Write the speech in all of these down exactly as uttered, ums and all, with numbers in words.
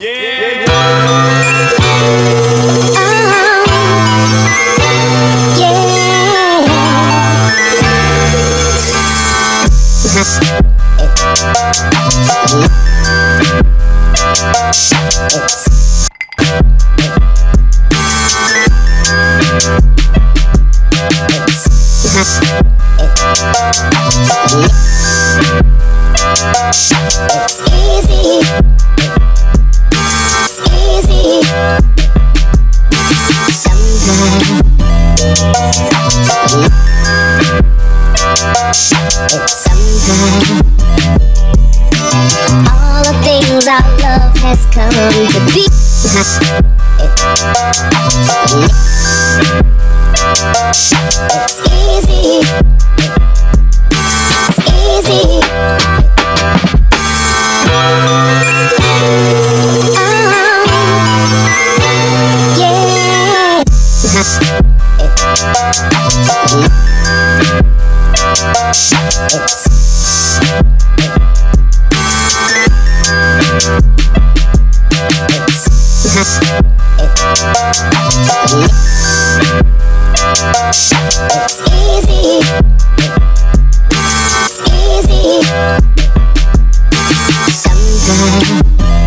Yeah. All the things our love has come to be. It's easy. It's easy. Oh, yeah. It's It's easy. It's easy. Sometimes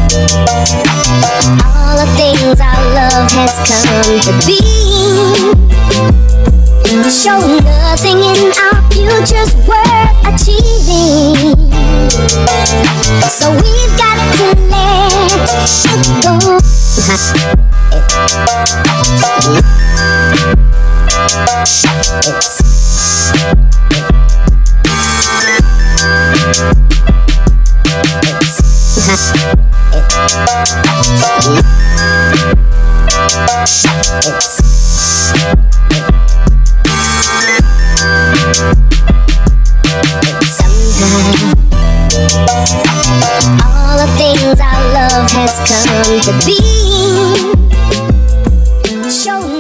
all the things our love has come to be show nothing in our future's worth achieving. So we've got to let it go. All the things our love has come to be show